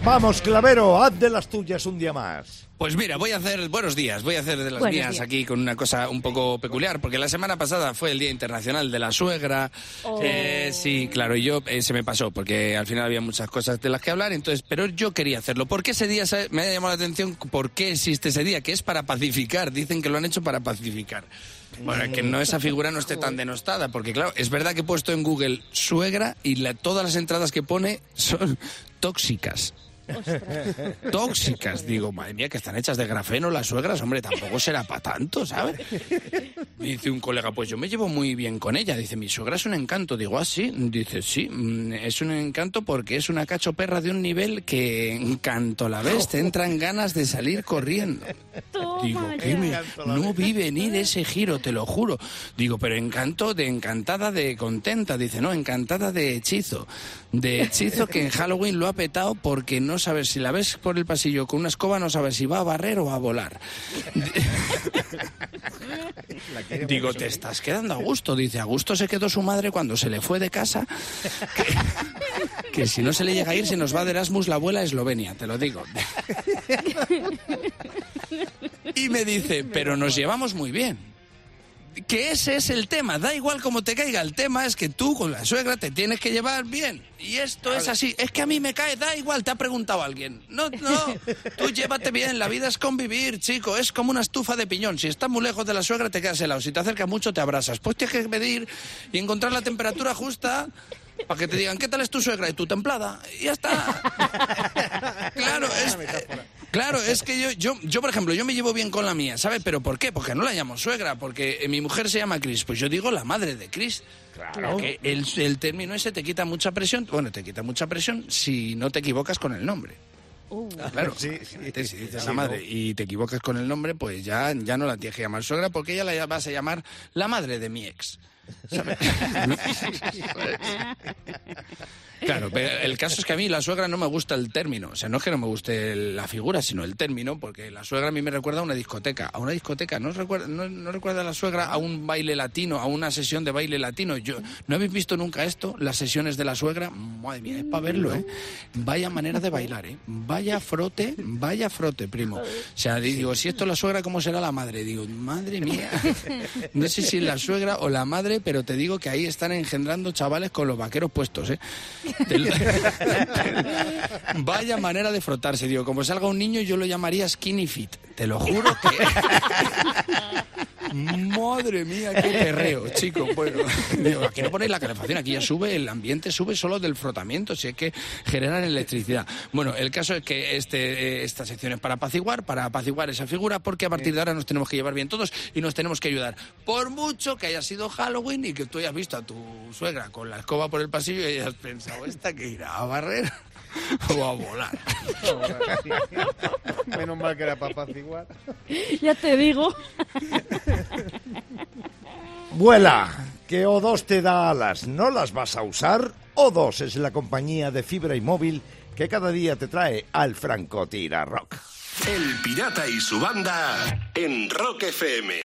Vamos, Clavero, haz de las tuyas un día más. Pues mira, voy a hacer de las mías aquí con una cosa un poco peculiar, porque la semana pasada fue el Día Internacional de la Suegra. Sí, claro, y yo se me pasó, porque al final había muchas cosas de las que hablar, entonces, pero yo quería hacerlo. ¿Por qué ese día me ha llamado la atención? ¿Por qué existe ese día? Que es para pacificar, dicen que lo han hecho para pacificar. Bueno, que esa figura no esté tan denostada, porque claro, es verdad que he puesto en Google suegra y todas las entradas que pone son tóxicas. Tóxicas, digo, madre mía, que están hechas de grafeno las suegras, hombre, tampoco será para tanto, ¿sabes? Me dice un colega, pues yo me llevo muy bien con ella, dice, mi suegra es un encanto, digo, ¿ah, sí? Dice, sí, es un encanto porque es una cachoperra de un nivel que en cuanto la ves te entran ganas de salir corriendo. Digo, no vi venir ese giro, te lo juro. Digo, pero encantada de contenta, dice, no, encantada de hechizo que en Halloween lo ha petado porque no sabes, si la ves por el pasillo con una escoba, no sabes si va a barrer o a volar. Digo, te estás quedando a gusto. Dice, a gusto se quedó su madre cuando se le fue de casa, que si no se le llega a ir, se nos va de Erasmus la abuela a Eslovenia, te lo digo. Y me dice, pero nos llevamos muy bien. Que ese es el tema, da igual cómo te caiga, el tema es que tú con la suegra te tienes que llevar bien, y esto es así, es que a mí me cae, da igual, te ha preguntado alguien, no, tú llévate bien, la vida es convivir, chico, es como una estufa de piñón, si estás muy lejos de la suegra te quedas helado, si te acercas mucho te abrasas, pues tienes que medir y encontrar la temperatura justa para que te digan, ¿qué tal es tu suegra? Y tú templada, y ya está. Claro, es que yo, por ejemplo, yo me llevo bien con la mía, ¿sabes? ¿Pero por qué? Porque no la llamo suegra, porque mi mujer se llama Cris, pues yo digo la madre de Cris. Claro. Que el término ese te quita mucha presión, te quita mucha presión si no te equivocas con el nombre. Claro, si dices la madre y te equivocas con el nombre, pues ya no la tienes que llamar suegra, porque ya la vas a llamar la madre de mi ex. ¿Sabes? Claro, pero el caso es que a mí la suegra no me gusta el término, o sea, no es que no me guste la figura, sino el término, porque la suegra a mí me recuerda a una discoteca, ¿no recuerda a la suegra a un baile latino, a una sesión de baile latino? ¿No habéis visto nunca esto, las sesiones de la suegra? Madre mía, es para verlo, ¿eh? Vaya manera de bailar, ¿eh? Vaya frote, primo. O sea, digo, si esto es la suegra, ¿cómo será la madre? Digo, madre mía, no sé si es la suegra o la madre, pero te digo que ahí están engendrando chavales con los vaqueros puestos, ¿eh? Vaya manera de frotarse, digo, como salga un niño yo lo llamaría skinny fit, te lo juro que... Madre mía, qué perreo, chico. Bueno, digo, aquí no ponéis la calefacción, aquí ya sube, el ambiente sube solo del frotamiento, si es que generan electricidad. Bueno, el caso es que esta sección es para apaciguar esa figura, porque a partir de ahora nos tenemos que llevar bien todos y nos tenemos que ayudar. Por mucho que haya sido Halloween y que tú hayas visto a tu suegra con la escoba por el pasillo y hayas pensado, ¿esta que irá a barrer o a volar? Menos mal que era para apaciguar. Ya te digo. Vuela, que O2 te da alas, ¿no las vas a usar? O2 es la compañía de fibra y móvil que cada día te trae al francotirador. El Pirata y su banda en Rock FM.